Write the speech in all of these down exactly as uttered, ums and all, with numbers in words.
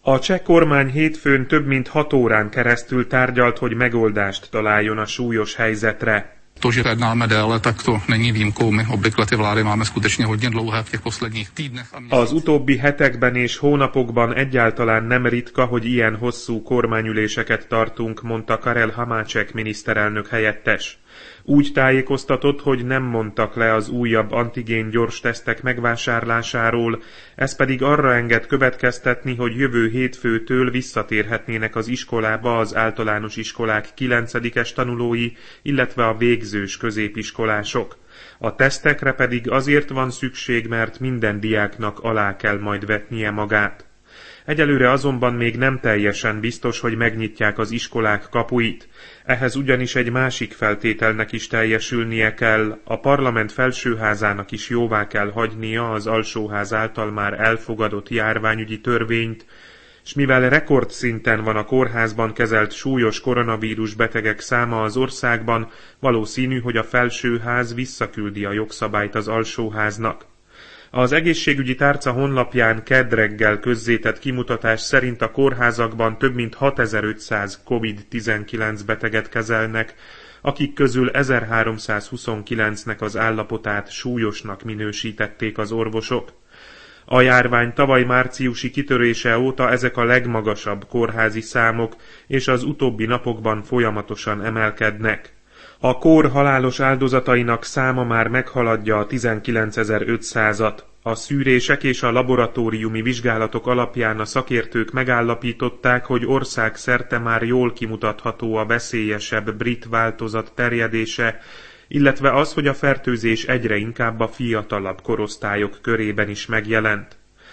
A cseh kormány hétfőn több mint hat órán keresztül tárgyalt, hogy megoldást találjon a súlyos helyzetre. To, že jednáme déle, tak to není výjimkou. My obvykle ty vlády máme skutečně hodně dlouhé v těch posledních týdnech a měsících. Az utóbbi hetekben és hónapokban egyáltalán nem ritka, hogy ilyen hosszú kormányüléseket tartunk, mondta Karel Hamácsek miniszterelnök helyettes. Úgy tájékoztatott, hogy nem mondtak le az újabb antigén gyors tesztek megvásárlásáról, ez pedig arra enged következtetni, hogy jövő hétfőtől visszatérhetnének az iskolába az általános iskolák kilencedikes tanulói, illetve a végzős középiskolások. A tesztekre pedig azért van szükség, mert minden diáknak alá kell majd vetnie magát. Egyelőre azonban még nem teljesen biztos, hogy megnyitják az iskolák kapuit. Ehhez ugyanis egy másik feltételnek is teljesülnie kell, a parlament felsőházának is jóvá kell hagynia az alsóház által már elfogadott járványügyi törvényt, s mivel rekordszinten van a kórházban kezelt súlyos koronavírus betegek száma az országban, valószínű, hogy a felsőház visszaküldi a jogszabályt az alsóháznak. Az egészségügyi tárca honlapján kedd reggel közzétett kimutatás szerint a kórházakban több mint hatezer-ötszáz kovid tizenkilenc beteget kezelnek, akik közül ezerháromszázhuszonkilencnek az állapotát súlyosnak minősítették az orvosok. A járvány tavaly márciusi kitörése óta ezek a legmagasabb kórházi számok, és az utóbbi napokban folyamatosan emelkednek. A kór halálos áldozatainak száma már meghaladja a tizenkilencezer-ötszázat. A szűrések és a laboratóriumi vizsgálatok alapján a szakértők megállapították, hogy országszerte már jól kimutatható a veszélyesebb brit változat terjedése, illetve az, hogy a fertőzés egyre inkább a fiatalabb korosztályok körében is megjelent.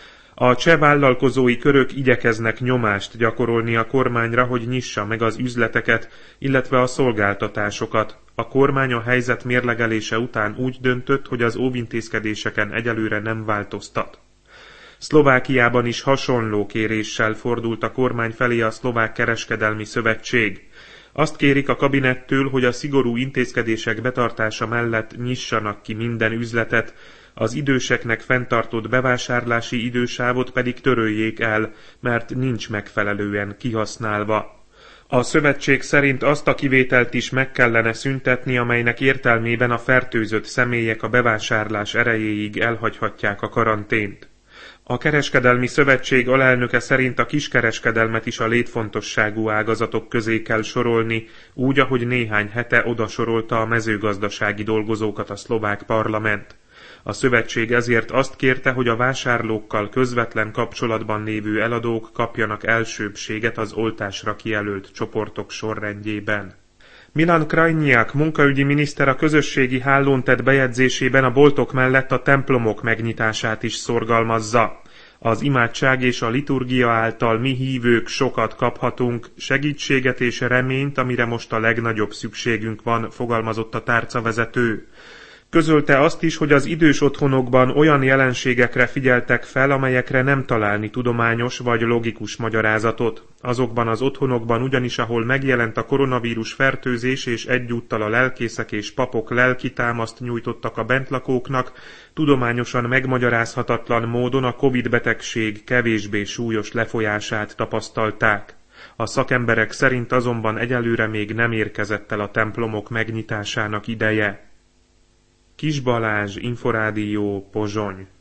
A cseh vállalkozói körök igyekeznek nyomást gyakorolni a kormányra, hogy nyissa meg az üzleteket, illetve a szolgáltatásokat. A kormány a helyzet mérlegelése után úgy döntött, hogy az óvintézkedéseken egyelőre nem változtat. Szlovákiában is hasonló kéréssel fordult a kormány felé a Szlovák Kereskedelmi Szövetség. Azt kérik a kabinettől, hogy a szigorú intézkedések betartása mellett nyissanak ki minden üzletet, az időseknek fenntartott bevásárlási idősávot pedig töröljék el, mert nincs megfelelően kihasználva. A szövetség szerint azt a kivételt is meg kellene szüntetni, amelynek értelmében a fertőzött személyek a bevásárlás erejéig elhagyhatják a karantént. A Kereskedelmi Szövetség alelnöke szerint a kiskereskedelmet is a létfontosságú ágazatok közé kell sorolni, úgy, ahogy néhány hete odasorolta a mezőgazdasági dolgozókat a szlovák parlament. A szövetség ezért azt kérte, hogy a vásárlókkal közvetlen kapcsolatban lévő eladók kapjanak elsőbbséget az oltásra kijelölt csoportok sorrendjében. Milan Krajniak munkaügyi miniszter a közösségi hálón tett bejegyzésében a boltok mellett a templomok megnyitását is szorgalmazza. Az imádság és a liturgia által mi hívők sokat kaphatunk, segítséget és reményt, amire most a legnagyobb szükségünk van, fogalmazott a tárcavezető. Közölte azt is, hogy az idős otthonokban olyan jelenségekre figyeltek fel, amelyekre nem találni tudományos vagy logikus magyarázatot. Azokban az otthonokban ugyanis, ahol megjelent a koronavírus fertőzés és egyúttal a lelkészek és papok lelki támaszt nyújtottak a bentlakóknak, tudományosan megmagyarázhatatlan módon a Covid betegség kevésbé súlyos lefolyását tapasztalták. A szakemberek szerint azonban egyelőre még nem érkezett el a templomok megnyitásának ideje. Kis Balázs, Inforádió, Pozsony.